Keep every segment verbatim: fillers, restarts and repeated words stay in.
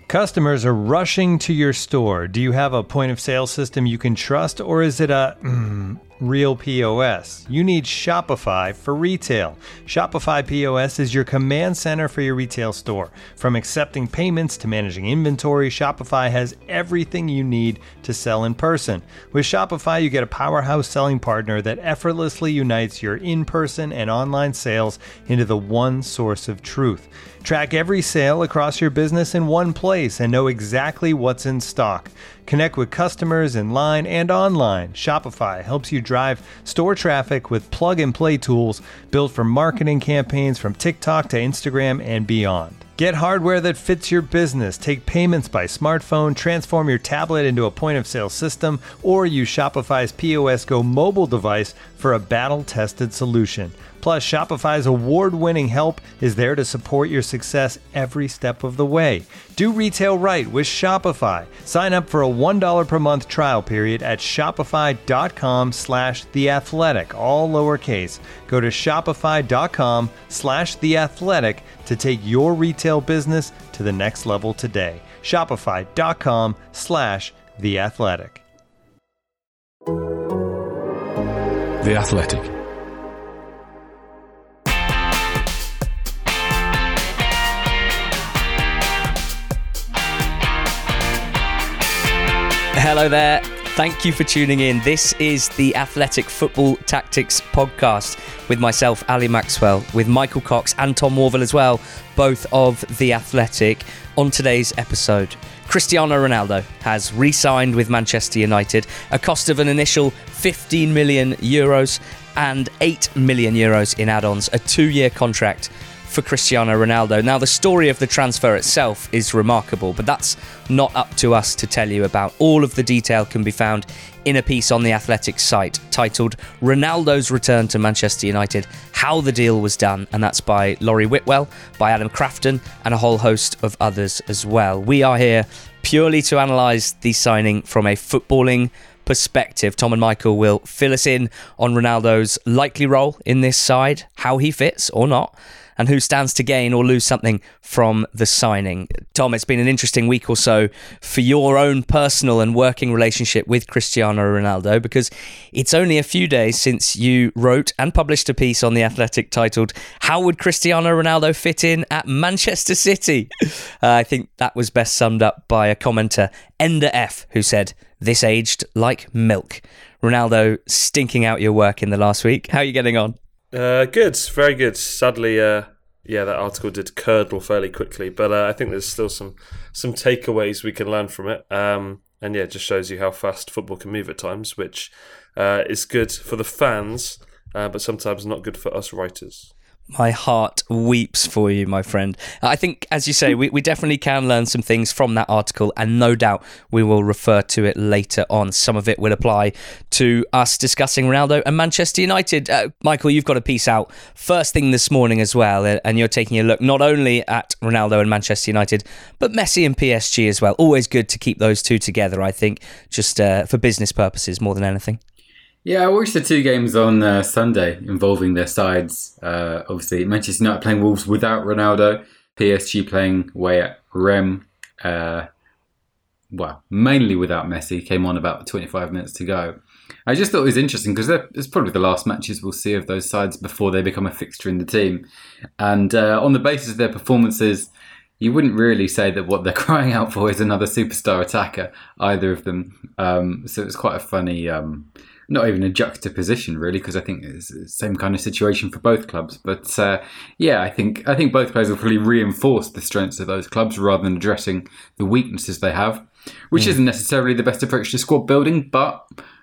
Customers are rushing to your store. Do you have a point of sale system you can trust, or is it a mm, real P O S? You need Shopify for retail. Shopify P O S is your command center for your retail store. From accepting payments to managing inventory, Shopify has everything you need to sell in person. With Shopify, you get a powerhouse selling partner that effortlessly unites your in-person and online sales into the one source of truth. Track every sale across your business in one place and know exactly what's in stock. Connect with customers in line and online. Shopify helps you drive store traffic with plug-and-play tools built for marketing campaigns from TikTok to Instagram and beyond. Get hardware that fits your business. Take payments by smartphone, transform your tablet into a point-of-sale system, or use Shopify's P O S Go mobile device for a battle-tested solution. Plus, Shopify's award-winning help is there to support your success every step of the way. Do retail right with Shopify. Sign up for a one dollar per month trial period at shopify.com slash theathletic, all lowercase. Go to shopify.com slash theathletic to take your retail business to the next level today. Shopify.com slash theathletic. The Athletic. Hello there. Thank you for tuning in. This is the Athletic Football Tactics Podcast with myself, Ali Maxwell, with Michael Cox and Tom Warville as well, both of The Athletic. On today's episode, Cristiano Ronaldo has re-signed with Manchester United, a cost of an initial fifteen million euros and eight million euros in add-ons, a two-year contract for Cristiano Ronaldo. Now, the story of the transfer itself is remarkable, but that's not up to us to tell you about. All of the detail can be found in a piece on the Athletic site titled Ronaldo's Return to Manchester United, How the Deal Was Done, and that's by Laurie Whitwell, by Adam Crafton, and a whole host of others as well. We are here purely to analyse the signing from a footballing perspective. Tom and Michael will fill us in on Ronaldo's likely role in this side, how he fits or not, and who stands to gain or lose something from the signing. Tom, it's been an interesting week or so for your own personal and working relationship with Cristiano Ronaldo, because it's only a few days since you wrote and published a piece on The Athletic titled, How Would Cristiano Ronaldo Fit In at Manchester City? Uh, I think that was best summed up by a commenter, Ender F, who said, this aged like milk. Ronaldo stinking out your work in the last week. How are you getting on? Uh, good, very good. Sadly, uh, yeah, that article did curdle fairly quickly, but uh, I think there's still some some takeaways we can learn from it. Um, and yeah, it just shows you how fast football can move at times, which uh, is good for the fans, uh, but sometimes not good for us writers. My heart weeps for you, my friend. I think, as you say, we, we definitely can learn some things from that article, and no doubt we will refer to it later on. Some of it will apply to us discussing Ronaldo and Manchester United. Uh, Michael, you've got a piece out first thing this morning as well, and you're taking a look not only at Ronaldo and Manchester United, but Messi and P S G as well. Always good to keep those two together, I think, just uh, for business purposes more than anything. Yeah, I watched the two games on uh, Sunday involving their sides. Uh, obviously, Manchester United playing Wolves without Ronaldo, P S G playing away at Rennes. Uh, well, mainly without Messi. Came on about twenty-five minutes to go. I just thought it was interesting because it's probably the last matches we'll see of those sides before they become a fixture in the team. And uh, on the basis of their performances, you wouldn't really say that what they're crying out for is another superstar attacker, either of them. Um, so it's quite a funny... Um, Not even a juxtaposition, really, because I think it's the same kind of situation for both clubs. But uh, yeah, I think I think both players will probably reinforce the strengths of those clubs rather than addressing the weaknesses they have, which mm. isn't necessarily the best approach to squad building. But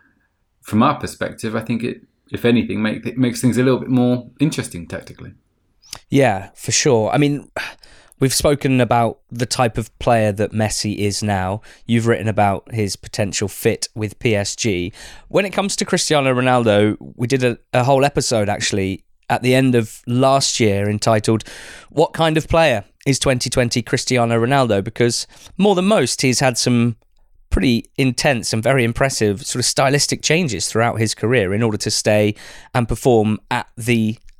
from our perspective, I think it, if anything, make, it makes things a little bit more interesting tactically. Yeah, for sure. I mean, we've spoken about the type of player that Messi is now. You've written about his potential fit with P S G. When it comes to Cristiano Ronaldo, we did a, a whole episode actually at the end of last year entitled, What Kind of Player is twenty twenty Cristiano Ronaldo? Because more than most, he's had some pretty intense and very impressive sort of stylistic changes throughout his career in order to stay and perform at the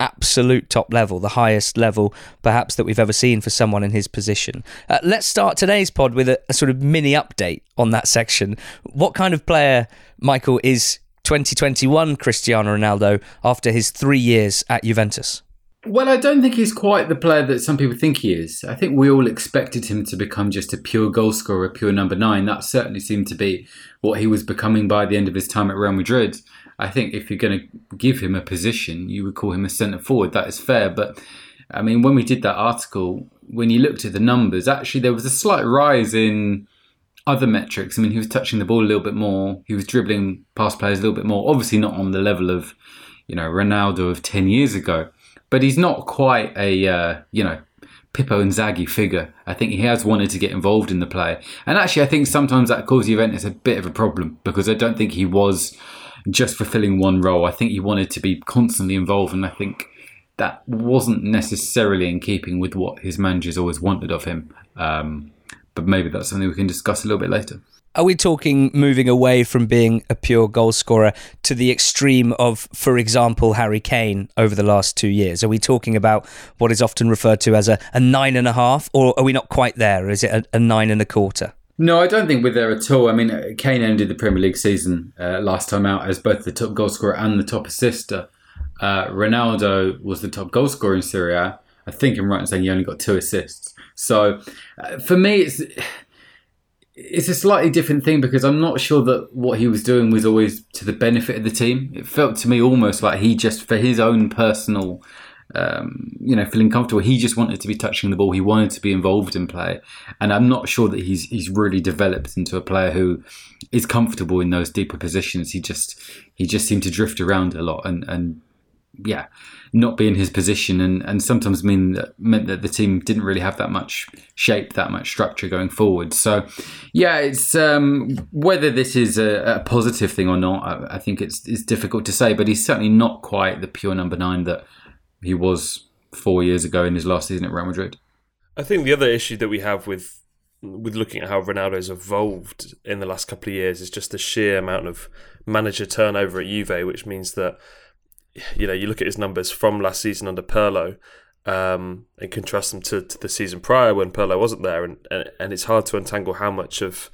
absolute top level, the highest level perhaps that we've ever seen for someone in his position. Uh, let's start today's pod with a, a sort of mini update on that section. What kind of player, Michael, is twenty twenty-one Cristiano Ronaldo after his three years at Juventus? Well, I don't think he's quite the player that some people think he is. I think we all expected him to become just a pure goal scorer, a pure number nine. That certainly seemed to be what he was becoming by the end of his time at Real Madrid. I think if you're going to give him a position, you would call him a centre forward. That is fair. But, I mean, when we did that article, when you looked at the numbers, actually there was a slight rise in other metrics. I mean, he was touching the ball a little bit more. He was dribbling past players a little bit more. Obviously not on the level of, you know, Ronaldo of ten years ago. But he's not quite a, uh, you know, Pippo Inzaghi figure. I think he has wanted to get involved in the play. And actually, I think sometimes that caused Juventus a bit of a problem because I don't think he was just fulfilling one role. I think he wanted to be constantly involved. And I think that wasn't necessarily in keeping with what his managers always wanted of him. Um, but maybe that's something we can discuss a little bit later. Are we talking moving away from being a pure goal scorer to the extreme of, for example, Harry Kane over the last two years? Are we talking about what is often referred to as a, a nine and a half, or are we not quite there? Is it a, a nine and a quarter? No, I don't think we're there at all. I mean, Kane ended the Premier League season uh, last time out as both the top goal scorer and the top assister. Uh, Ronaldo was the top goal scorer in Serie A. I think I'm right in saying he only got two assists. So uh, for me, it's... It's a slightly different thing because I'm not sure that what he was doing was always to the benefit of the team. It felt to me almost like he just, for his own personal, um, you know, feeling comfortable, he just wanted to be touching the ball. He wanted to be involved in play. And I'm not sure that he's he's really developed into a player who is comfortable in those deeper positions. He just he just seemed to drift around a lot and, and yeah, not be in his position and, and sometimes mean that, meant that the team didn't really have that much shape, that much structure going forward. So, yeah, it's um, whether this is a, a positive thing or not, I, I think it's, it's difficult to say, but he's certainly not quite the pure number nine that he was four years ago in his last season at Real Madrid. I think the other issue that we have with with looking at how Ronaldo's evolved in the last couple of years is just the sheer amount of manager turnover at Juve, which means that, you know, you look at his numbers from last season under Pirlo um, and contrast them to, to the season prior when Pirlo wasn't there, and, and and it's hard to untangle how much of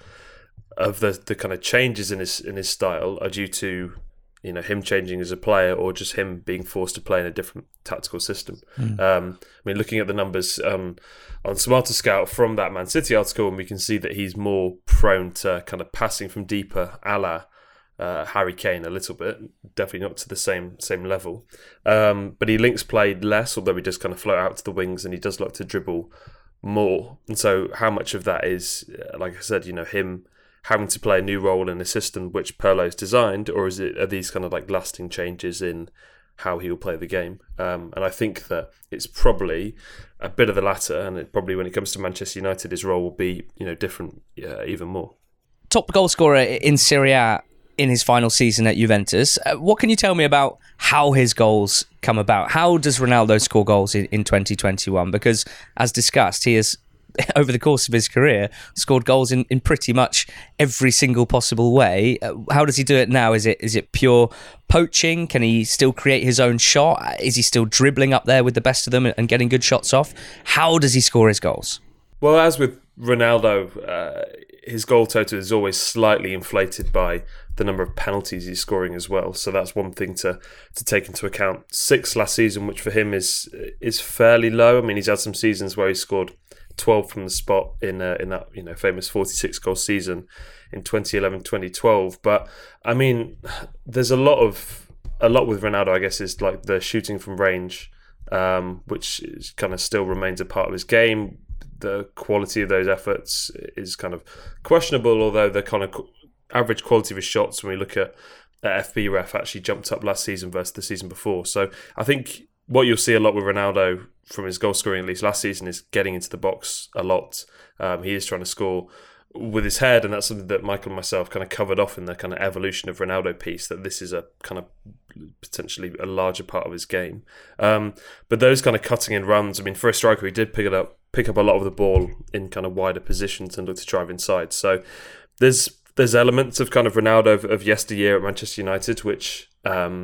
of the, the kind of changes in his in his style are due to, you know, him changing as a player or just him being forced to play in a different tactical system. Mm. Um, I mean, looking at the numbers um, on Smarter Scout from that Man City article, and we can see that he's more prone to kind of passing from deeper, a la Uh, Harry Kane a little bit, definitely not to the same same level. Um, but he links played less, although he does kind of float out to the wings and he does like to dribble more. And so how much of that is, like I said, you know, him having to play a new role in a system which Pirlo's designed, or is it are these kind of like lasting changes in how he will play the game? Um, and I think that it's probably a bit of the latter, and it probably when it comes to Manchester United, his role will be, you know, different uh, even more. Top goal scorer in Serie A in his final season at Juventus. Uh, what can you tell me about how his goals come about? How does Ronaldo score goals in, in twenty twenty-one? Because, as discussed, he has, over the course of his career, scored goals in, in pretty much every single possible way. Uh, how does he do it now? Is it is it pure poaching? Can he still create his own shot? Is he still dribbling up there with the best of them and getting good shots off? How does he score his goals? Well, as with Ronaldo, uh, his goal total is always slightly inflated by the number of penalties he's scoring as well. So that's one thing to to take into account. Six last season, which for him is is fairly low. I mean, he's had some seasons where he scored twelve from the spot in uh, in that, you know, famous forty-six goal season in twenty eleven twenty twelve. But I mean, there's a lot of a lot with Ronaldo, I guess, is like the shooting from range, um, which is kind of still remains a part of his game. The quality of those efforts is kind of questionable, although the kind of average quality of his shots, when we look at, at F B ref, actually jumped up last season versus the season before. So I think what you'll see a lot with Ronaldo from his goal scoring, at least last season, is getting into the box a lot. Um, he is trying to score with his head, and that's something that Michael and myself kind of covered off in the kind of evolution of Ronaldo piece, that this is a kind of potentially a larger part of his game. Um, but those kind of cutting in runs, I mean, for a striker, he did pick it up, pick up a lot of the ball in kind of wider positions and look to drive inside. So there's there's elements of kind of Ronaldo of, of yesteryear at Manchester United, which um,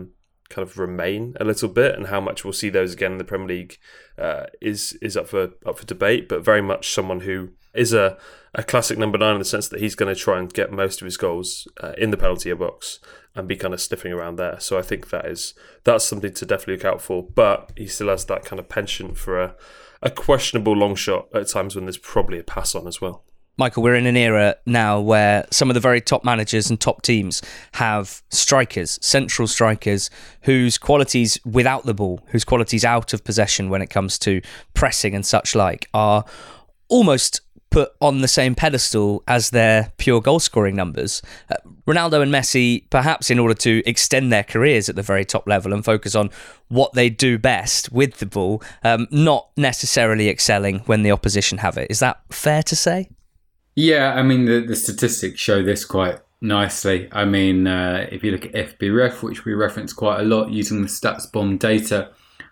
kind of remain a little bit, and how much we'll see those again in the Premier League uh, is is up for up for debate. But very much someone who is a, a classic number nine in the sense that he's going to try and get most of his goals uh, in the penalty box and be kind of sniffing around there. So I think that is that's something to definitely look out for. But he still has that kind of penchant for a, a questionable long shot at times when there's probably a pass on as well. Michael, we're in an era now where some of the very top managers and top teams have strikers, central strikers, whose qualities without the ball, whose qualities out of possession when it comes to pressing and such like, are almost put on the same pedestal as their pure goal-scoring numbers. Uh, Ronaldo and Messi, perhaps in order to extend their careers at the very top level and focus on what they do best with the ball, um, not necessarily excelling when the opposition have it. Is that fair to say? Yeah, I mean, the, the statistics show this quite nicely. I mean, uh, if you look at F B ref, which we reference quite a lot using the StatsBomb data,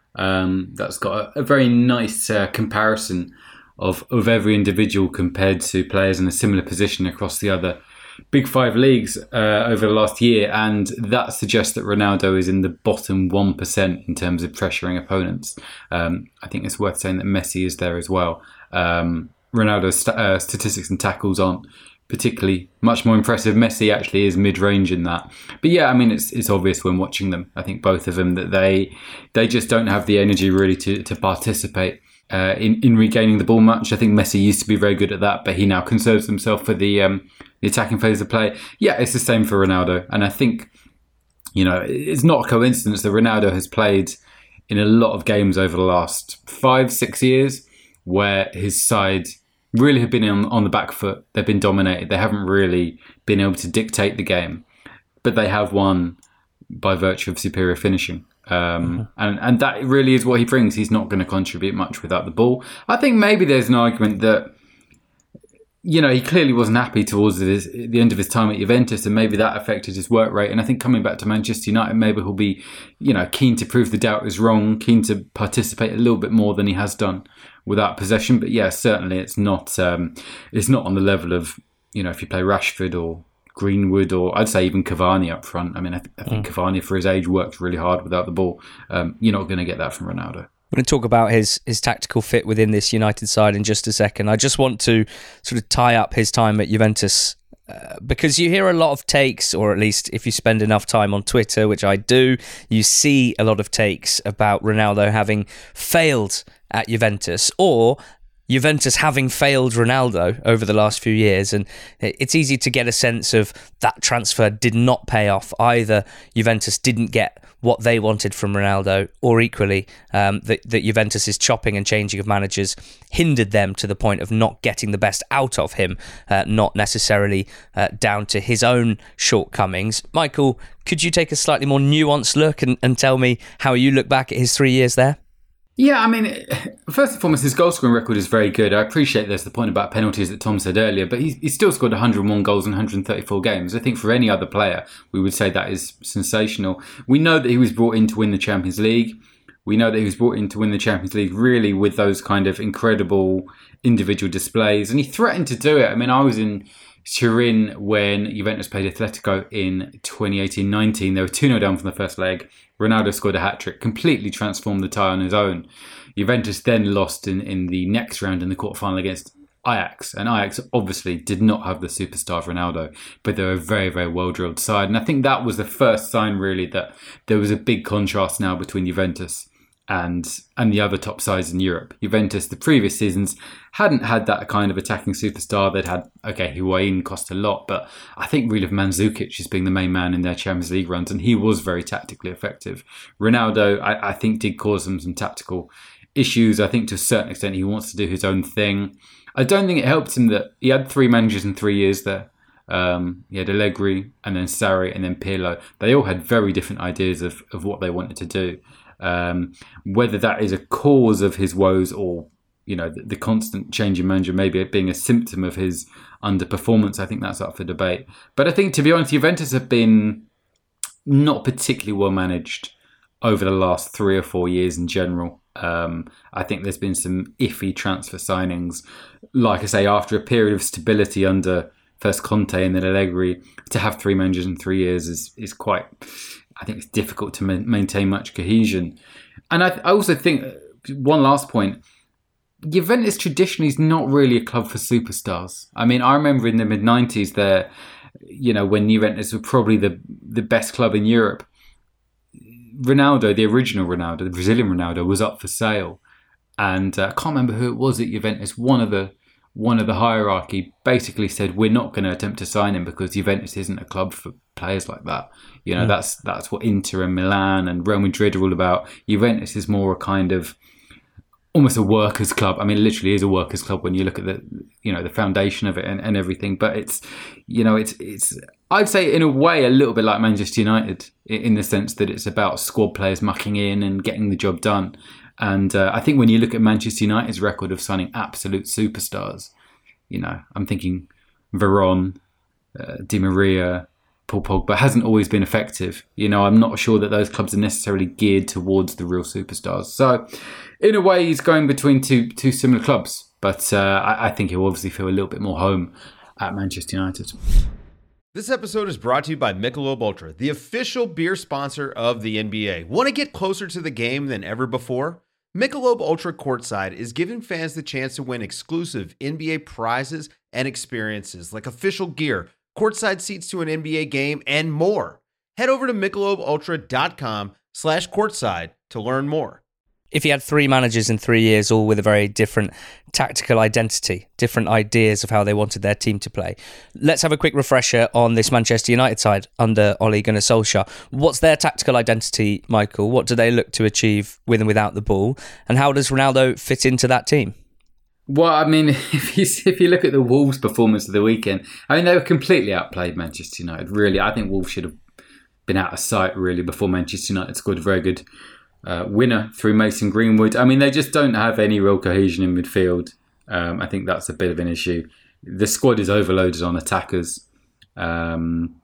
um, that's got a, a very nice uh, comparison of, of every individual compared to players in a similar position across the other big five leagues uh, over the last year. And that suggests that Ronaldo is in the bottom one percent in terms of pressuring opponents. Um, I think it's worth saying that Messi is there as well. Um, Ronaldo's st- uh, statistics and tackles aren't particularly much more impressive. Messi actually is mid-range in that. But yeah, I mean, it's it's obvious when watching them, I think both of them, that they they just don't have the energy really to, to participate uh, in, in regaining the ball much. I think Messi used to be very good at that, but he now conserves himself for the, um, the attacking phase of play. Yeah, it's the same for Ronaldo. And I think, you know, it's not a coincidence that Ronaldo has played in a lot of games over the last five, six years where his side really have been on, on the back foot. They've been dominated. They haven't really been able to dictate the game, but they have won by virtue of superior finishing. Um, mm-hmm. and, and that really is what he brings. He's not going to contribute much without the ball. I think maybe there's an argument that, you know, he clearly wasn't happy towards his, the end of his time at Juventus, and maybe that affected his work rate. And I think coming back to Manchester United, maybe he'll be, you know, keen to prove the doubt is wrong, keen to participate a little bit more than he has done without possession. But yeah, certainly it's not um, it's not on the level of, you know, if you play Rashford or Greenwood, or I'd say even Cavani up front. I mean, I, th- I think mm. Cavani for his age works really hard without the ball. Um, you're not going to get that from Ronaldo. We're going to talk about his his tactical fit within this United side in just a second. I just want to sort of tie up his time at Juventus uh, because you hear a lot of takes, or at least if you spend enough time on Twitter, which I do, you see a lot of takes about Ronaldo having failed at Juventus, or Juventus having failed Ronaldo over the last few years. And it's easy to get a sense of that transfer did not pay off. Either Juventus didn't get what they wanted from Ronaldo, or equally um, that, that Juventus's chopping and changing of managers hindered them to the point of not getting the best out of him, uh, not necessarily uh, down to his own shortcomings. Michael, could you take a slightly more nuanced look and, and tell me how you look back at his three years there? Yeah, I mean, first and foremost, his goal scoring record is very good. I appreciate there's the point about penalties that Tom said earlier, but he's, he's still scored one hundred one goals in one hundred thirty-four games. I think for any other player, we would say that is sensational. We know that he was brought in to win the Champions League. We know that he was brought in to win the Champions League really with those kind of incredible individual displays, and he threatened to do it. I mean, I was in Turin when Juventus played Atletico in twenty eighteen nineteen. They were two nil down from the first leg. Ronaldo scored a hat-trick, completely transformed the tie on his own. Juventus then lost in, in the next round in the quarterfinal against Ajax. And Ajax obviously did not have the superstar of Ronaldo, but they're a very, very well-drilled side. And I think that was the first sign, really, that there was a big contrast now between Juventus and and the other top sides in Europe. Juventus, the previous seasons, hadn't had that kind of attacking superstar. They'd had, okay, Higuain cost a lot, but I think really of Mandzukic as being the main man in their Champions League runs, and he was very tactically effective. Ronaldo, I, I think, did cause them some tactical issues. I think to a certain extent he wants to do his own thing. I don't think it helped him that he had three managers in three years there. Um, he had Allegri, and then Sarri, and then Pirlo. They all had very different ideas of, of what they wanted to do. Um, whether that is a cause of his woes, or, you know, the, the constant change in manager maybe being a symptom of his underperformance, I think that's up for debate. But I think, to be honest, Juventus have been not particularly well managed over the last three or four years in general. Um, I think there's been some iffy transfer signings, like I say, after a period of stability under first Conte and then Allegri. To have three managers in three years is is quite, I think it's difficult to ma- maintain much cohesion. And I, I also think, one last point, Juventus traditionally is not really a club for superstars. I mean, I remember in the mid nineties there, you know, when Juventus were probably the, the best club in Europe, Ronaldo, the original Ronaldo, the Brazilian Ronaldo, was up for sale. And uh, I can't remember who it was at Juventus. One of the one of the hierarchy basically said, we're not going to attempt to sign him because Juventus isn't a club for players like that. You know, mm. that's that's what Inter and Milan and Real Madrid are all about. Juventus is more a kind of almost a workers' club. I mean, it literally is a workers' club when you look at the, you know, the foundation of it and, and everything. But it's, you know, it's it's I'd say in a way a little bit like Manchester United in the sense that it's about squad players mucking in and getting the job done. And uh, I think when you look at Manchester United's record of signing absolute superstars, you know, I'm thinking Varane, uh, Di Maria, Paul Pogba, hasn't always been effective. You know, I'm not sure that those clubs are necessarily geared towards the real superstars. So, in a way, he's going between two two similar clubs. But uh, I, I think he'll obviously feel a little bit more home at Manchester United. This episode is brought to you by Michelob Ultra, the official beer sponsor of the N B A. Want to get closer to the game than ever before? Michelob Ultra Courtside is giving fans the chance to win exclusive N B A prizes and experiences like official gear, courtside seats to an N B A game, and more. Head over to michelobultra.com slash courtside to learn more. If you had three managers in three years, all with a very different tactical identity, different ideas of how they wanted their team to play, let's have a quick refresher on this Manchester United side under Ole Gunnar Solskjaer. What's their tactical identity, Michael? What do they look to achieve with and without the ball? And how does Ronaldo fit into that team? Well, I mean, if you if you look at the Wolves' performance of the weekend, I mean, they were completely outplayed, Manchester United. Really, I think Wolves should have been out of sight, really, before Manchester United scored a very good Uh, winner through Mason Greenwood. I mean, they just don't have any real cohesion in midfield. Um, I think that's a bit of an issue. The squad is overloaded on attackers. Um,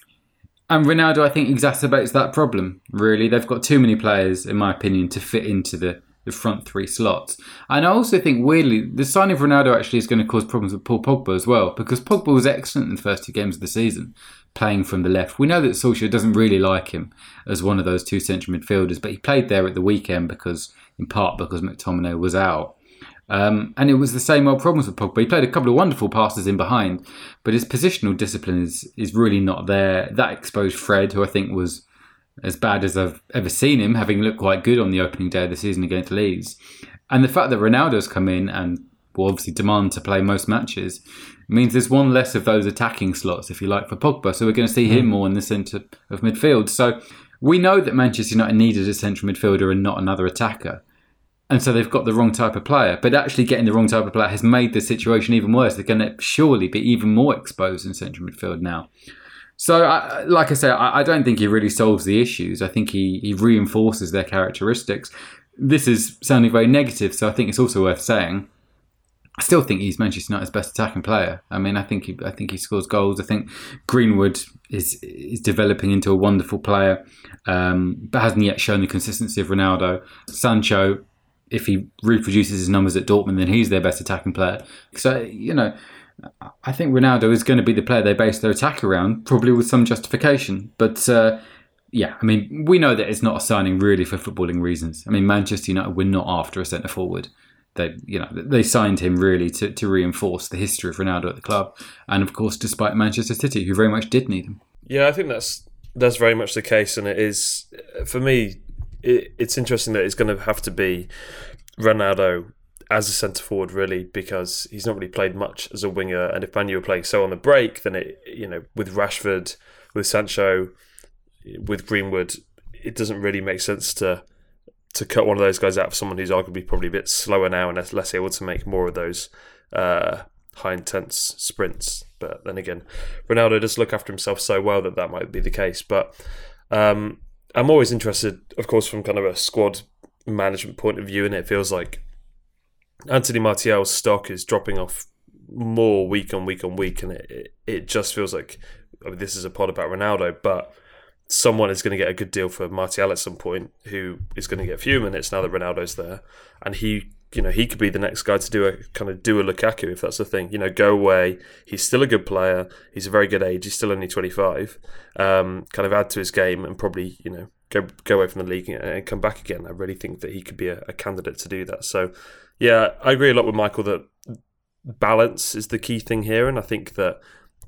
and Ronaldo, I think, exacerbates that problem, really. They've got too many players, in my opinion, to fit into the, the front three slots. And I also think, weirdly, the signing of Ronaldo actually is going to cause problems with Paul Pogba as well, because Pogba was excellent in the first two games of the season, playing from the left. We know that Solskjaer doesn't really like him as one of those two central midfielders, but he played there at the weekend because, in part, because McTominay was out. Um, and it was the same old problems with Pogba. He played a couple of wonderful passes in behind, but his positional discipline is is really not there. That exposed Fred, who I think was as bad as I've ever seen him, having looked quite good on the opening day of the season against Leeds. And the fact that Ronaldo's come in and will obviously demand to play most matches means there's one less of those attacking slots, if you like, for Pogba. So we're going to see him more in the centre of midfield. So we know that Manchester United needed a central midfielder and not another attacker. And so they've got the wrong type of player. But actually getting the wrong type of player has made the situation even worse. They're going to surely be even more exposed in central midfield now. So, I, like I say, I, I don't think he really solves the issues. I think he, he reinforces their characteristics. This is sounding very negative, so I think it's also worth saying I still think he's Manchester United's best attacking player. I mean, I think he, I think he scores goals. I think Greenwood is is developing into a wonderful player, um, but hasn't yet shown the consistency of Ronaldo. Sancho, if he reproduces his numbers at Dortmund, then he's their best attacking player. So, you know, I think Ronaldo is going to be the player they base their attack around, probably with some justification. But uh, yeah, I mean, we know that it's not a signing really for footballing reasons. I mean, Manchester United were not after a centre forward. They, you know, they signed him really to, to reinforce the history of Ronaldo at the club, and of course, despite Manchester City, who very much did need him. Yeah, I think that's that's very much the case, and it is for me. It, it's interesting that it's going to have to be Ronaldo as a centre forward, really, because he's not really played much as a winger, and if Man U are playing so on the break, then it, you know, with Rashford, with Sancho, with Greenwood, it doesn't really make sense to. to cut one of those guys out for someone who's arguably probably a bit slower now and less able to make more of those uh, high intense sprints. But then again, Ronaldo does look after himself so well that that might be the case. But um, I'm always interested, of course, from kind of a squad management point of view, and it feels like Anthony Martial's stock is dropping off more week on week on week, and it, it, it just feels like, I mean, this is a pod about Ronaldo, but someone is going to get a good deal for Martial at some point, who is going to get a few minutes now that Ronaldo's there, and he you know, he could be the next guy to do a kind of do a Lukaku, if that's the thing. You know, go away. He's still a good player. He's a very good age. He's still only twenty-five. Um, kind of add to his game and probably, you know, go go away from the league and come back again. I really think that he could be a, a candidate to do that. So, yeah, I agree a lot with Michael that balance is the key thing here, and I think that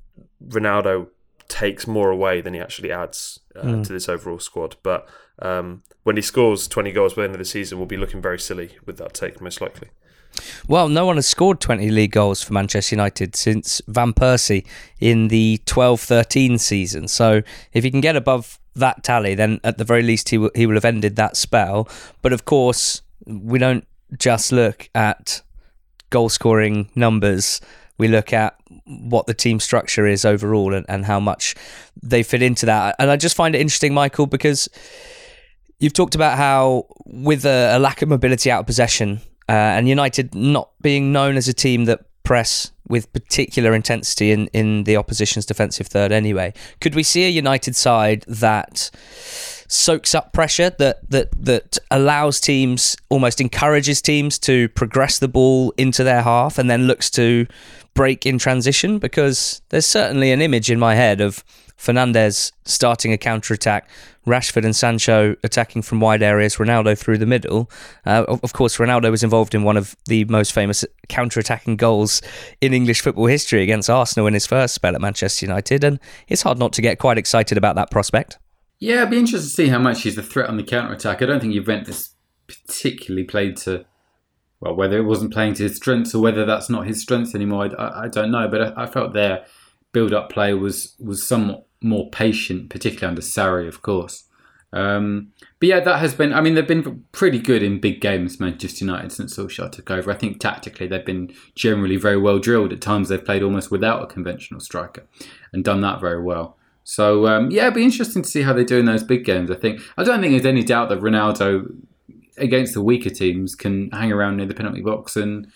Ronaldo takes more away than he actually adds uh, mm. to this overall squad. But um, when he scores twenty goals by the end of the season, we'll be looking very silly with that take, most likely. Well, no one has scored twenty league goals for Manchester United since Van Persie in the twelve thirteen season. So if he can get above that tally, then at the very least he will, he will have ended that spell. But of course, we don't just look at goal scoring numbers. We look at what the team structure is overall and, and how much they fit into that. And I just find it interesting, Michael, because you've talked about how with a, a lack of mobility out of possession uh, and United not being known as a team that press with particular intensity in, in the opposition's defensive third anyway, could we see a United side that soaks up pressure, that that that allows teams, almost encourages teams to progress the ball into their half and then looks to break in transition? Because there's certainly an image in my head of Fernandes starting a counter-attack, Rashford and Sancho attacking from wide areas, Ronaldo through the middle. Uh, of course, Ronaldo was involved in one of the most famous counter-attacking goals in English football history against Arsenal in his first spell at Manchester United, and it's hard not to get quite excited about that prospect. Yeah, I'd be interested to see how much he's a threat on the counter-attack. I don't think Juventus particularly played to, well, whether it wasn't playing to his strengths or whether that's not his strengths anymore, I, I don't know. But I, I felt their build-up play was was somewhat more patient, particularly under Sarri, of course. Um, but yeah, that has been, I mean, they've been pretty good in big games, Manchester United, since Solskjaer took over. I think tactically they've been generally very well drilled. At times they've played almost without a conventional striker and done that very well. So, um, yeah, it'd be interesting to see how they do in those big games, I think. I don't think there's any doubt that Ronaldo, against the weaker teams, can hang around near the penalty box and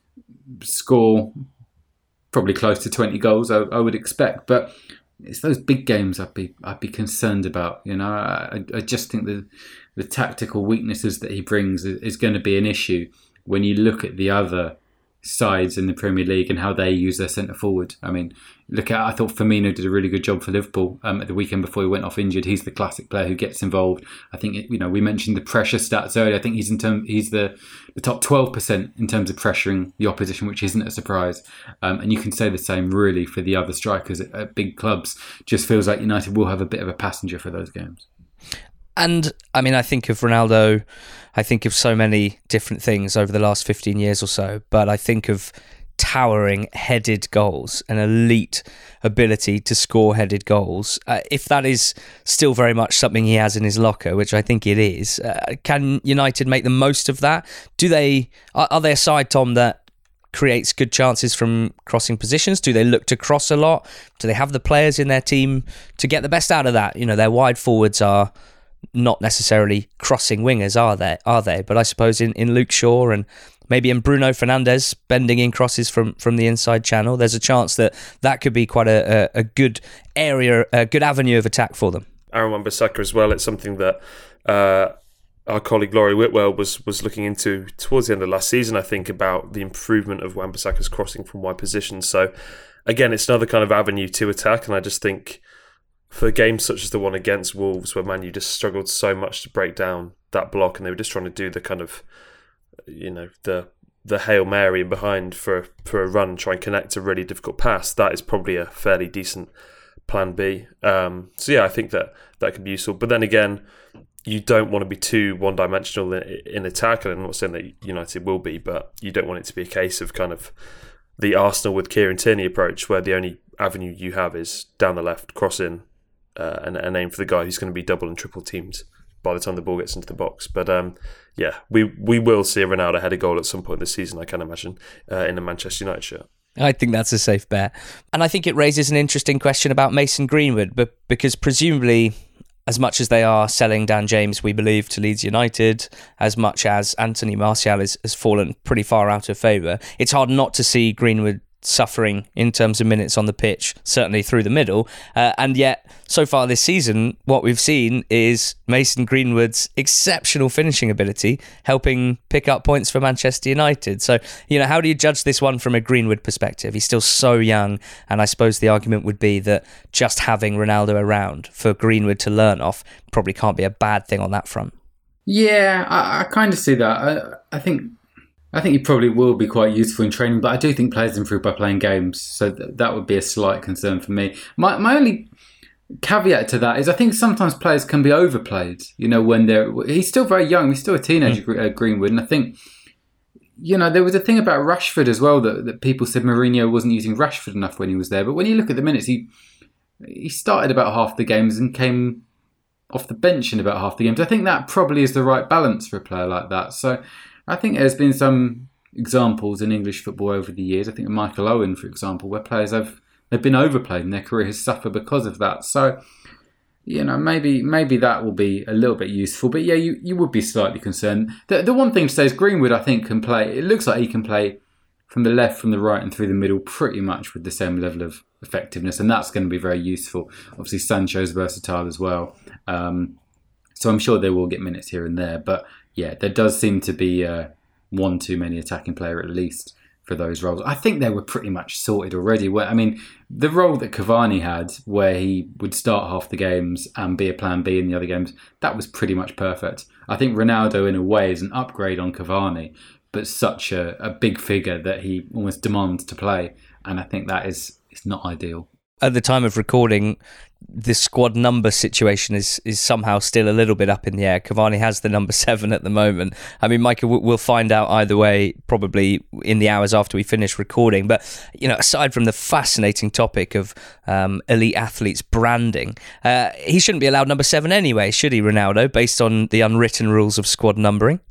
score probably close to twenty goals, I, I would expect. But it's those big games I'd be I'd be concerned about. You know, I, I just think the the tactical weaknesses that he brings is, is going to be an issue when you look at the other sides in the Premier League and how they use their centre forward. I mean, look at I thought Firmino did a really good job for Liverpool um, at the weekend before he went off injured. He's the classic player who gets involved. I think it, you know we mentioned the pressure stats earlier. I think he's in term he's the the top twelve percent in terms of pressuring the opposition, which isn't a surprise. Um, and you can say the same really for the other strikers at, at big clubs. Just feels like United will have a bit of a passenger for those games. And I mean, I think of Ronaldo, I think of so many different things over the last fifteen years or so, but I think of towering headed goals, an elite ability to score headed goals. Uh, if that is still very much something he has in his locker, which I think it is, uh, can United make the most of that? Do they, are, are they a side, Tom, that creates good chances from crossing positions? Do they look to cross a lot? Do they have the players in their team to get the best out of that? You know, their wide forwards are not necessarily crossing wingers, are they? Are they? But I suppose in, in Luke Shaw and maybe in Bruno Fernandes bending in crosses from, from the inside channel, there's a chance that that could be quite a, a, a good area, a good avenue of attack for them. Aaron Wan-Bissaka as well. It's something that uh, our colleague Laurie Whitwell was was looking into towards the end of last season, I think, about the improvement of Wan-Bissaka's crossing from wide positions. So again, it's another kind of avenue to attack, and I just think for games such as the one against Wolves, where Man U just struggled so much to break down that block, and they were just trying to do the kind of, you know, the the Hail Mary in behind for for a run, try and connect a really difficult pass, that is probably a fairly decent plan B. Um, so yeah, I think that that could be useful. But then again, you don't want to be too one-dimensional in, in attack, and I'm not saying that United will be, but you don't want it to be a case of kind of the Arsenal with Kieran Tierney approach, where the only avenue you have is down the left, cross in, Uh, and, and aim for the guy who's going to be double and triple teamed by the time the ball gets into the box. But um, yeah, we we will see a Ronaldo head a goal at some point this season, I can imagine, uh, in a Manchester United shirt. I think that's a safe bet. And I think it raises an interesting question about Mason Greenwood, but because presumably, as much as they are selling Dan James, we believe, to Leeds United, as much as Anthony Martial is, has fallen pretty far out of favour, it's hard not to see Greenwood suffering in terms of minutes on the pitch, certainly through the middle. Uh, and yet, so far this season, what we've seen is Mason Greenwood's exceptional finishing ability helping pick up points for Manchester United. So, you know, how do you judge this one from a Greenwood perspective? He's still so young, and I suppose the argument would be that just having Ronaldo around for Greenwood to learn off probably can't be a bad thing on that front. Yeah, I, I kind of see that. I, I think... I think he probably will be quite useful in training, but I do think players improve by playing games, so th- that would be a slight concern for me. My my only caveat to that is I think sometimes players can be overplayed. You know, when they're he's still very young, he's still a teenager, mm. uh, Greenwood, and I think you know there was a thing about Rashford as well that, that people said Mourinho wasn't using Rashford enough when he was there, but when you look at the minutes, he he started about half the games and came off the bench in about half the games. I think that probably is the right balance for a player like that. So. I think there's been some examples in English football over the years. I think of Michael Owen, for example, where players have they've been overplayed and their career has suffered because of that. So, you know, maybe maybe that will be a little bit useful. But yeah, you, you would be slightly concerned. The the one thing to say is Greenwood, I think, can play. It looks like he can play from the left, from the right, and through the middle, pretty much with the same level of effectiveness, and that's going to be very useful. Obviously, Sancho's versatile as well, um, so I'm sure they will get minutes here and there, but. Yeah, there does seem to be uh, one too many attacking player at least for those roles. I think they were pretty much sorted already. Where I mean, the role that Cavani had, where he would start half the games and be a plan B in the other games, that was pretty much perfect. I think Ronaldo, in a way, is an upgrade on Cavani, but such a, a big figure that he almost demands to play, and I think that is is not ideal. At the time of recording, the squad number situation is is somehow still a little bit up in the air. Cavani has the number seven at the moment. I mean, Michael, we'll find out either way probably in the hours after we finish recording. But, you know, aside from the fascinating topic of um, elite athletes branding, uh, he shouldn't be allowed number seven anyway, should he, Ronaldo, based on the unwritten rules of squad numbering?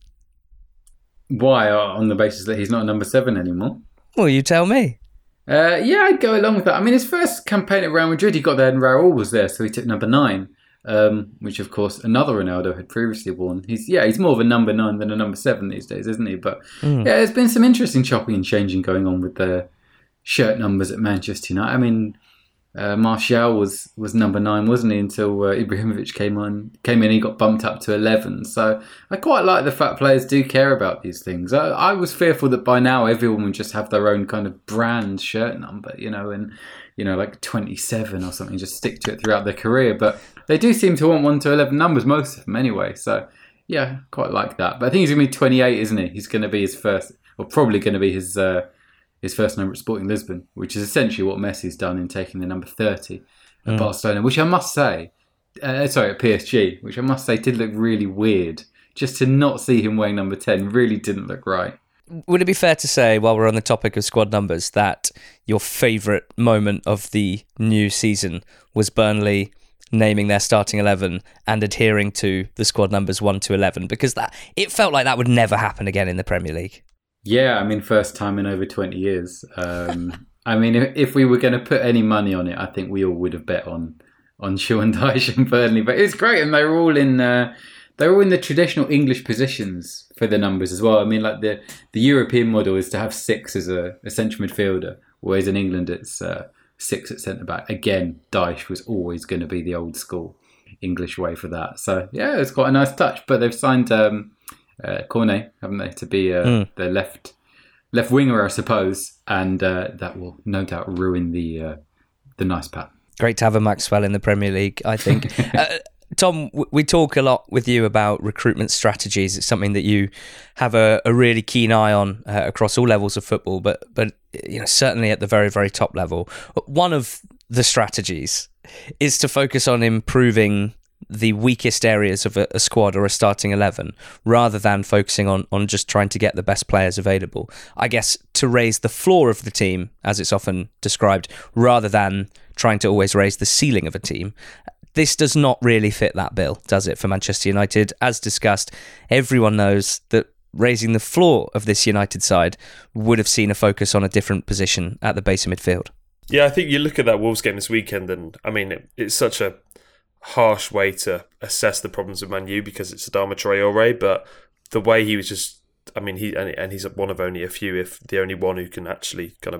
Why? On the basis that he's not a number seven anymore? Well, you tell me. Uh, yeah, I'd go along with that. I mean, his first campaign at Real Madrid, he got there and Raul was there, so he took number nine, um, which, of course, another Ronaldo had previously worn. He's yeah, he's more of a number nine than a number seven these days, isn't he? But mm. yeah, there's been some interesting chopping and changing going on with the shirt numbers at Manchester United. I mean, uh, Martial was, was number nine, wasn't he, until uh, Ibrahimovic came on, came in, he got bumped up to eleven. So I quite like the fact players do care about these things. I, I was fearful that by now everyone would just have their own kind of brand shirt number, you know, and, you know, like twenty-seven or something, just stick to it throughout their career. But they do seem to want one to eleven numbers, most of them anyway. So yeah, quite like that. But I think he's going to be twenty-eight, isn't he? He's going to be his first, or probably going to be his... Uh, his first number at Sporting Lisbon, which is essentially what Messi's done in taking the number thirty at mm. Barcelona, which I must say, uh, sorry, at P S G, which I must say did look really weird. Just to not see him wearing number ten really didn't look right. Would it be fair to say, while we're on the topic of squad numbers, that your favourite moment of the new season was Burnley naming their starting eleven and adhering to the squad numbers one to eleven? Because that it felt like that would never happen again in the Premier League. Yeah, I mean, first time in over twenty years. Um, I mean, if, if we were going to put any money on it, I think we all would have bet on on Sean Dyche and Burnley. But it's great, and they were all in uh, they were all in the traditional English positions for the numbers as well. I mean, like the, the European model is to have six as a, a central midfielder, whereas in England it's uh, six at centre back. Again, Dyche was always going to be the old school English way for that. So yeah, it's quite a nice touch. But they've signed. Um, Uh, Cornet, haven't they, to be uh, mm. the left left winger, I suppose, and uh, that will no doubt ruin the uh, the nice pattern. Great to have a Maxwell in the Premier League, I think. uh, Tom, we talk a lot with you about recruitment strategies. It's something that you have a, a really keen eye on uh, across all levels of football, but but you know certainly at the very very top level. One of the strategies is to focus on improving the weakest areas of a, a squad or a starting eleven, rather than focusing on, on just trying to get the best players available. I guess to raise the floor of the team, as it's often described, rather than trying to always raise the ceiling of a team. This does not really fit that bill, does it, for Manchester United? As discussed, everyone knows that raising the floor of this United side would have seen a focus on a different position at the base of midfield. Yeah, I think you look at that Wolves game this weekend, and I mean, it, it's such a harsh way to assess the problems of Man U because it's Adama Traore, but the way he was just, I mean, he and, and he's one of only a few, if the only one who can actually kind of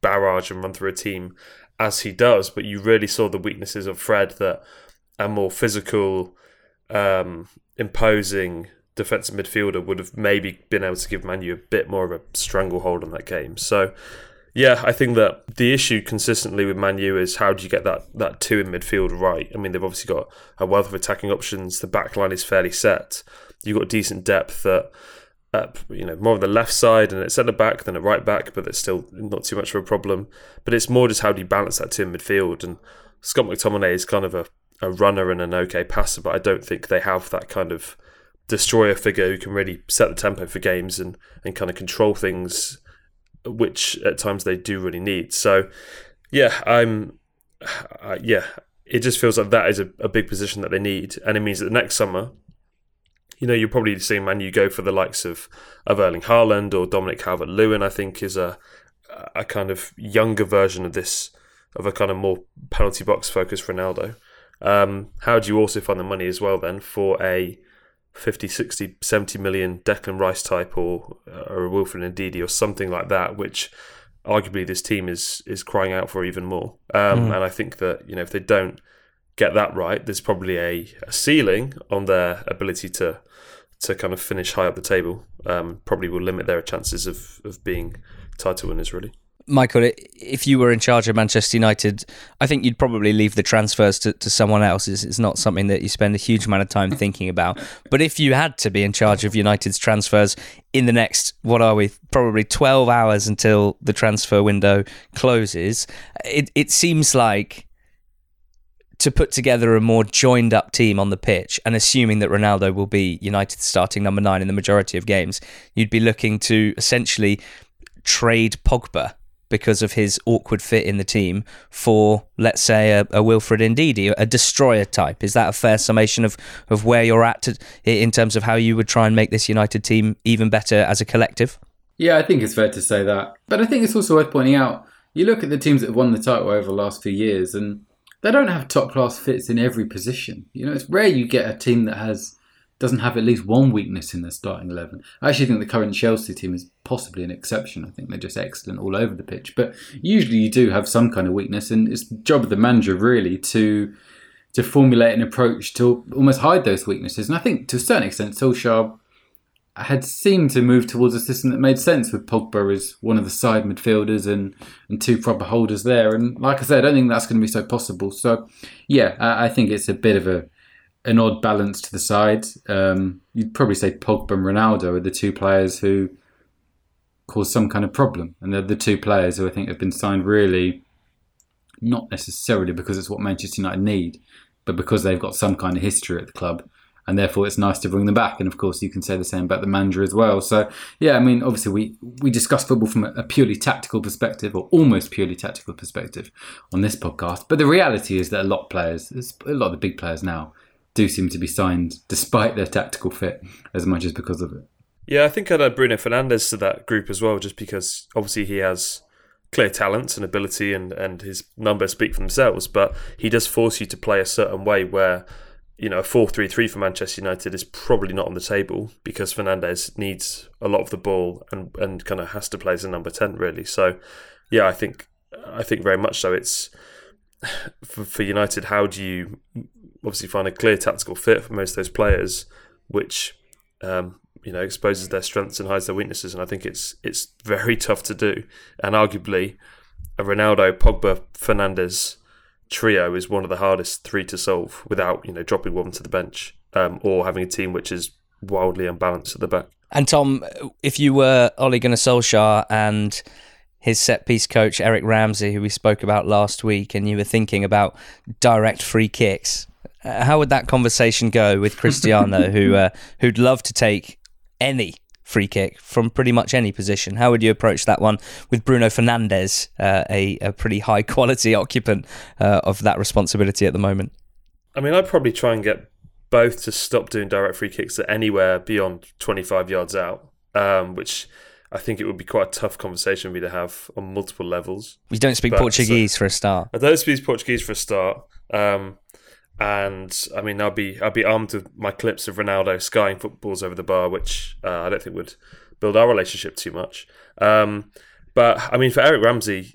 barrage and run through a team as he does, but you really saw the weaknesses of Fred, that a more physical, um, imposing defensive midfielder would have maybe been able to give Man U a bit more of a stranglehold on that game. So, yeah, I think that the issue consistently with Man U is how do you get that, that two in midfield right? I mean, they've obviously got a wealth of attacking options. The back line is fairly set. You've got decent depth at, at you know, more on the left side and at centre back than at right back, but it's still not too much of a problem. But it's more just how do you balance that two in midfield? And Scott McTominay is kind of a, a runner and an okay passer, but I don't think they have that kind of destroyer figure who can really set the tempo for games and, and kind of control things, which at times they do really need. So, yeah, I'm, uh, yeah, it just feels like that is a, a big position that they need, and it means that next summer, you know, you're probably seeing Man U go for the likes of, of Erling Haaland or Dominic Calvert-Lewin. I think is a a kind of younger version of this, of a kind of more penalty box focused Ronaldo. Um, how do you also find the money as well then for a fifty, sixty, seventy million Declan Rice type or, or a Wilfred Ndidi or something like that, which arguably this team is is crying out for even more. Um, mm. And I think that, you know, if they don't get that right, there's probably a, a ceiling on their ability to to kind of finish high up the table. Um, probably will limit their chances of, of being title winners, really. Michael, if you were in charge of Manchester United, I think you'd probably leave the transfers to, to someone else. It's, it's not something that you spend a huge amount of time thinking about. But if you had to be in charge of United's transfers in the next, what are we, probably twelve hours until the transfer window closes, it, it seems like to put together a more joined up team on the pitch, and assuming that Ronaldo will be United's starting number nine in the majority of games, you'd be looking to essentially trade Pogba because of his awkward fit in the team for, let's say, a, a Wilfred Ndidi, a destroyer type. Is that a fair summation of, of where you're at to, in terms of how you would try and make this United team even better as a collective? Yeah, I think it's fair to say that. But I think it's also worth pointing out, you look at the teams that have won the title over the last few years, and they don't have top-class fits in every position. You know, it's rare you get a team that has doesn't have at least one weakness in their starting eleven. I actually think the current Chelsea team is possibly an exception. I think they're just excellent all over the pitch. But usually you do have some kind of weakness, and it's the job of the manager really to to formulate an approach to almost hide those weaknesses. And I think to a certain extent, Solskjaer had seemed to move towards a system that made sense with Pogba as one of the side midfielders and, and two proper holders there. And like I said, I don't think that's going to be so possible. So yeah, I, I think it's a bit of a an odd balance to the side. Um, you'd probably say Pogba and Ronaldo are the two players who cause some kind of problem. And they're the two players who I think have been signed really not necessarily because it's what Manchester United need, but because they've got some kind of history at the club. And therefore it's nice to bring them back. And of course you can say the same about the manager as well. So yeah, I mean, obviously we, we discuss football from a purely tactical perspective, or almost purely tactical perspective on this podcast. But the reality is that a lot of players, a lot of the big players now, do seem to be signed despite their tactical fit as much as because of it. Yeah, I think I'd add Bruno Fernandes to that group as well, just because obviously he has clear talent and ability and, and his numbers speak for themselves, but he does force you to play a certain way where, you know, a four three three for Manchester United is probably not on the table because Fernandes needs a lot of the ball and, and kind of has to play as a number ten really. So yeah, I think I think very much so. It's for, for United, how do you obviously find a clear tactical fit for most of those players, which um, you know exposes their strengths and hides their weaknesses, and I think it's it's very tough to do. And arguably, a Ronaldo, Pogba, Fernandes trio is one of the hardest three to solve without you know dropping one to the bench um, or having a team which is wildly unbalanced at the back. And Tom, if you were Ole Gunnar Solskjaer and his set-piece coach Eric Ramsey, who we spoke about last week, and you were thinking about direct free kicks, how would that conversation go with Cristiano, who uh, who'd love to take any free kick from pretty much any position? How would you approach that one with Bruno Fernandes, uh, a, a pretty high-quality occupant uh, of that responsibility at the moment? I mean, I'd probably try and get both to stop doing direct free kicks at anywhere beyond twenty-five yards out, um, which I think it would be quite a tough conversation for me to have on multiple levels. You don't speak but, Portuguese so, for a start. I don't speak Portuguese for a start. Um, and I mean, I'll be I'll be armed with my clips of Ronaldo skying footballs over the bar, which uh, I don't think would build our relationship too much. Um, but I mean, for Eric Ramsey,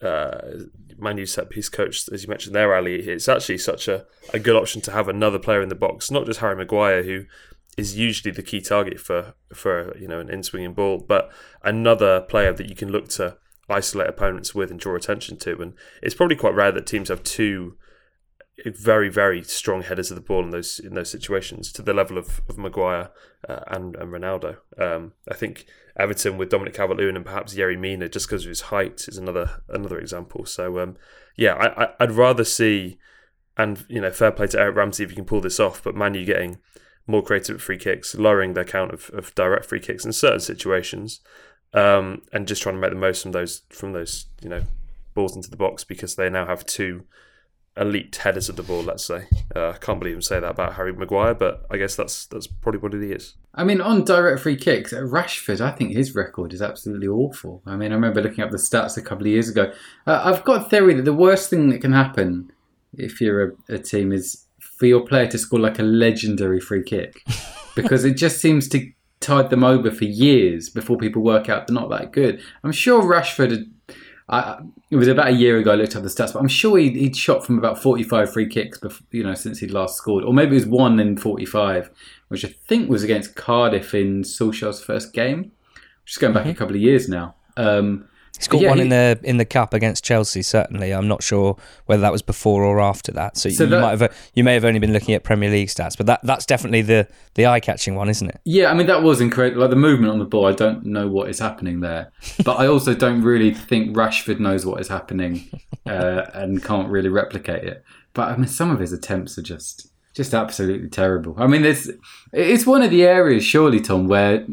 uh, Man U set piece coach, as you mentioned there, Ali, it's actually such a, a good option to have another player in the box, not just Harry Maguire, who is usually the key target for for you know an in-swinging ball, but another player that you can look to isolate opponents with and draw attention to. And it's probably quite rare that teams have two very, very strong headers of the ball in those in those situations to the level of, of Maguire uh, and, and Ronaldo. Um, I think Everton with Dominic Calvert-Lewin and perhaps Yerry Mina, just because of his height, is another another example. So um, yeah, I, I, I'd rather see, and you know, fair play to Eric Ramsey if you can pull this off, but Man U getting more creative at free kicks, lowering their count of, of direct free kicks in certain situations, um, and just trying to make the most from those from those you know balls into the box, because they now have two elite headers of the ball, let's say. Uh, I can't believe I'm saying that about Harry Maguire, but I guess that's that's probably what it is. I mean, on direct free kicks, Rashford, I think his record is absolutely awful. I mean, I remember looking up the stats a couple of years ago. Uh, I've got a theory that the worst thing that can happen if you're a, a team is for your player to score like a legendary free kick, because it just seems to tide them over for years before people work out they're not that good. I'm sure Rashford had I, it was about a year ago I looked up the stats, but I'm sure he'd, he'd shot from about forty-five free kicks before, you know, since he'd last scored. Or maybe it was one in forty-five, which I think was against Cardiff in Solskjaer's first game, which is going back mm-hmm. a couple of years now. Um, He's got yeah, one he, in the in the cup against Chelsea, certainly. I'm not sure whether that was before or after that. So, so you that, might have you may have only been looking at Premier League stats, but that, that's definitely the, the eye-catching one, isn't it? Yeah, I mean, that was incredible. Like the movement on the ball, I don't know what is happening there. But I also don't really think Rashford knows what is happening uh, and can't really replicate it. But I mean, some of his attempts are just just absolutely terrible. I mean, there's it's one of the areas, surely, Tom, where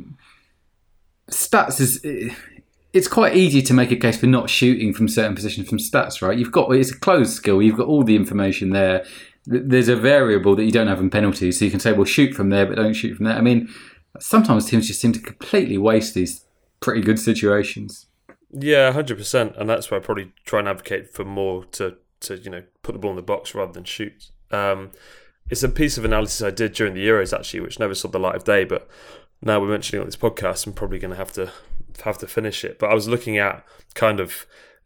stats is... It's quite easy to make a case for not shooting from certain positions from stats, right? You've got it's a closed skill. You've got all the information there. There's a variable that you don't have in penalties, so you can say, well, shoot from there, but don't shoot from there. I mean, sometimes teams just seem to completely waste these pretty good situations. Yeah, one hundred percent. And that's why I probably try and advocate for more to, to you know, put the ball in the box rather than shoot. Um, it's a piece of analysis I did during the Euros, actually, which never saw the light of day, but now we're mentioning it on this podcast, I'm probably going to have to have to finish it. But I was looking at kind of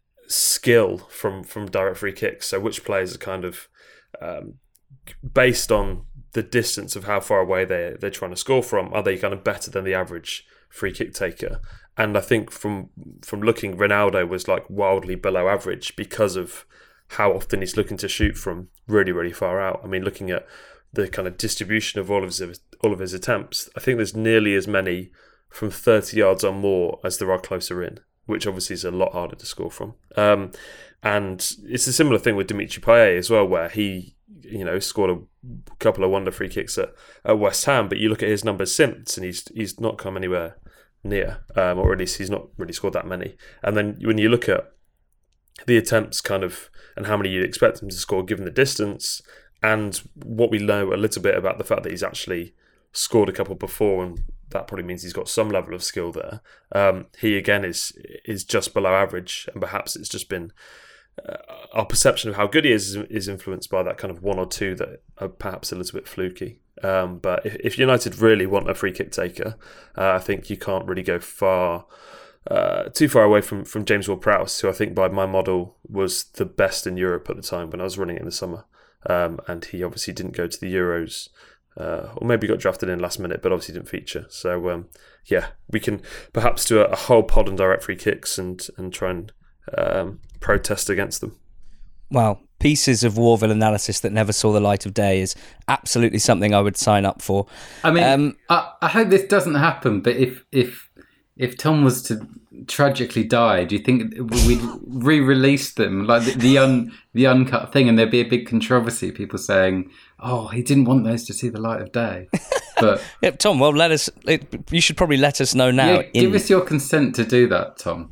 skill from, from direct free kicks. So which players are kind of um, based on the distance of how far away they they're trying to score from. Are they kind of better than the average free kick taker? And I think from from looking, Ronaldo was like wildly below average because of how often he's looking to shoot from really really far out. I mean, looking at the kind of distribution of all of his all of his attempts, I think there's nearly as many from thirty yards or more as there are closer in, which obviously is a lot harder to score from. Um, and it's a similar thing with Dimitri Payet as well, where he, you know, scored a couple of wonder free kicks at, at West Ham, but you look at his numbers since, and he's he's not come anywhere near, um, or at least he's not really scored that many. And then when you look at the attempts, kind of, and how many you'd expect him to score given the distance, and what we know a little bit about the fact that he's actually scored a couple before, and that probably means he's got some level of skill there. Um, he again is is just below average, and perhaps it's just been uh, our perception of how good he is is influenced by that kind of one or two that are perhaps a little bit fluky. Um, but if, if United really want a free kick taker, uh, I think you can't really go far uh, too far away from from James Ward-Prowse, who I think by my model was the best in Europe at the time when I was running it in the summer, um, and he obviously didn't go to the Euros. Uh, or maybe got drafted in last minute, but obviously didn't feature. So um, yeah, we can perhaps do a, a whole pod on direct free kicks and and try and um, protest against them. Well, pieces of Warville analysis that never saw the light of day is absolutely something I would sign up for. I mean, um, I, I hope this doesn't happen. But if if if Tom was to tragically die, do you think we'd re-release them like the, the un the uncut thing, and there'd be a big controversy? People saying, "Oh, he didn't want those to see the light of day." But yeah, Tom, well, let us. It, you should probably let us know now. Yeah, give in, us your consent to do that, Tom.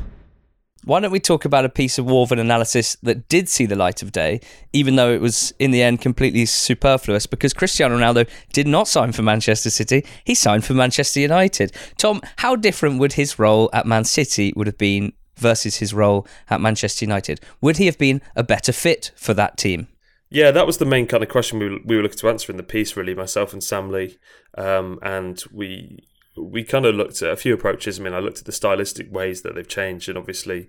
Why don't we talk about a piece of Warville analysis that did see the light of day, even though it was in the end completely superfluous, because Cristiano Ronaldo did not sign for Manchester City, he signed for Manchester United. Tom, how different would his role at Man City would have been versus his role at Manchester United? Would he have been a better fit for that team? Yeah, that was the main kind of question we were, we were looking to answer in the piece, really, myself and Sam Lee. Um, and we... We kind of looked at a few approaches. I mean, I looked at the stylistic ways that they've changed, and obviously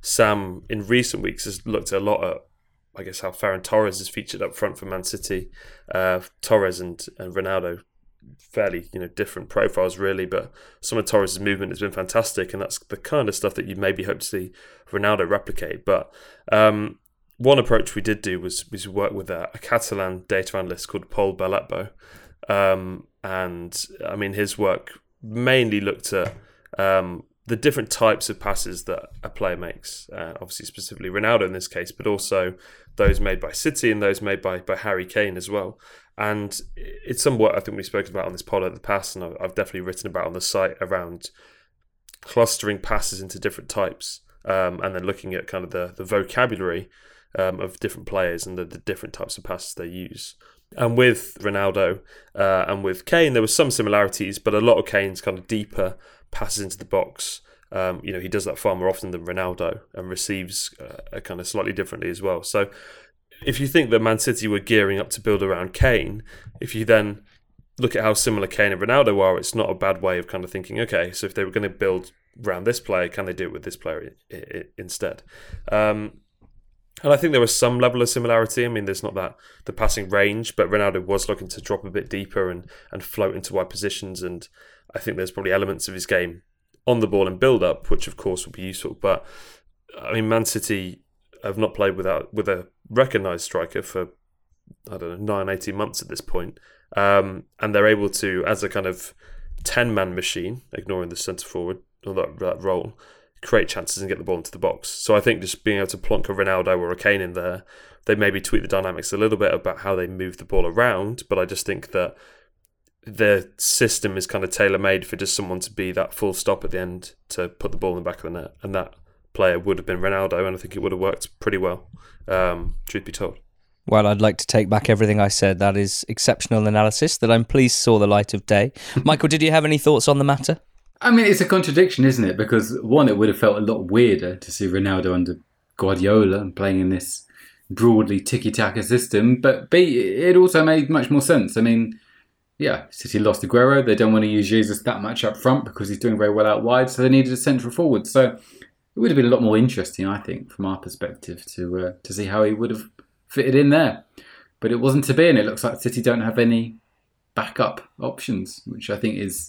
Sam in recent weeks has looked a lot at, I guess, how Ferran Torres is featured up front for Man City. Uh, Torres and, and Ronaldo, fairly, you know, different profiles really, but some of Torres' movement has been fantastic, and that's the kind of stuff that you maybe hope to see Ronaldo replicate. But um, one approach we did do was, was work with a, a Catalan data analyst called Paul Beletbo. Um, and I mean, his work mainly looked at um, the different types of passes that a player makes, uh, obviously specifically Ronaldo in this case, but also those made by City and those made by, by Harry Kane as well. And it's somewhat, I think we've spoken about on this pod in the past, and I've definitely written about on the site around clustering passes into different types, um, and then looking at kind of the, the vocabulary um, of different players and the, the different types of passes they use. And with Ronaldo uh, and with Kane, there were some similarities, but a lot of Kane's kind of deeper passes into the box, um, you know, he does that far more often than Ronaldo and receives uh, kind of slightly differently as well. So if you think that Man City were gearing up to build around Kane, if you then look at how similar Kane and Ronaldo are, it's not a bad way of kind of thinking, okay, so if they were going to build around this player, can they do it with this player I- I- instead? Um, and I think there was some level of similarity. I mean, there's not that the passing range, but Ronaldo was looking to drop a bit deeper and, and float into wide positions, and I think there's probably elements of his game on the ball and build up, which of course will be useful. But I mean, Man City have not played without with a recognised striker for, I don't know, nine, eighteen months at this point. Um, and they're able to, as a kind of ten-man machine, ignoring the centre forward or that, that role, create chances and get the ball into the box. So I think just being able to plonk a Ronaldo or a Kane in there, they maybe tweak the dynamics a little bit about how they move the ball around. But I just think that the system is kind of tailor-made for just someone to be that full stop at the end to put the ball in the back of the net. And that player would have been Ronaldo, and I think it would have worked pretty well, um, truth be told. Well, I'd like to take back everything I said. That is exceptional analysis that I'm pleased saw the light of day. Michael, did you have any thoughts on the matter? I mean, it's a contradiction, isn't it? Because one, it would have felt a lot weirder to see Ronaldo under Guardiola and playing in this broadly tiki-taka system. But B, it also made much more sense. I mean, yeah, City lost Aguero. They don't want to use Jesus that much up front because he's doing very well out wide, so they needed a central forward. So it would have been a lot more interesting, I think, from our perspective, to uh, to see how he would have fitted in there. But it wasn't to be, and it looks like City don't have any backup options, which I think is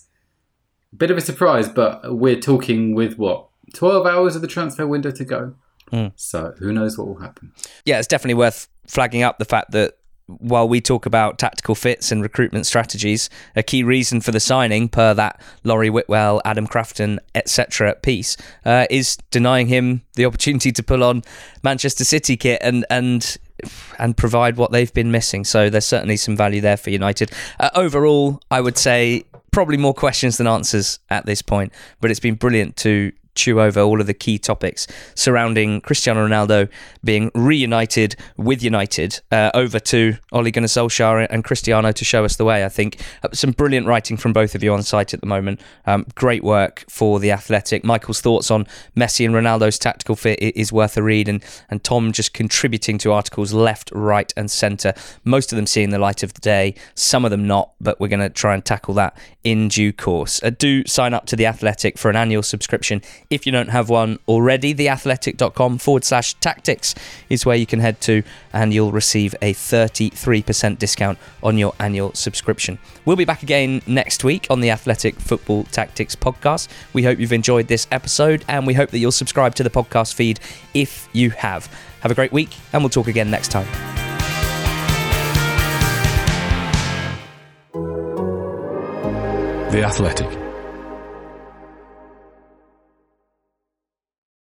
a bit of a surprise. But we're talking with, what, twelve hours of the transfer window to go? Mm. So who knows what will happen. Yeah, it's definitely worth flagging up the fact that while we talk about tactical fits and recruitment strategies, a key reason for the signing, per that Laurie Whitwell, Adam Crafton, et cetera piece, uh, is denying him the opportunity to pull on Manchester City kit and and and provide what they've been missing. So there's certainly some value there for United. Uh, overall, I would say probably more questions than answers at this point, but it's been brilliant to chew over all of the key topics surrounding Cristiano Ronaldo being reunited with United. Uh, over to Ole Gunnar Solskjaer and Cristiano to show us the way, I think. Uh, some brilliant writing from both of you on site at the moment. Um, great work for The Athletic. Michael's thoughts on Messi and Ronaldo's tactical fit is worth a read, and, and Tom just contributing to articles left, right and centre. Most of them seeing the light of the day, some of them not, but we're going to try and tackle that in due course. Uh, do sign up to The Athletic for an annual subscription if you don't have one already. Theathletic.com forward slash tactics is where you can head to, and you'll receive a thirty-three percent discount on your annual subscription. We'll be back again next week on the Athletic Football Tactics podcast. We hope you've enjoyed this episode, and we hope that you'll subscribe to the podcast feed if you have. Have a great week, and we'll talk again next time. The Athletic.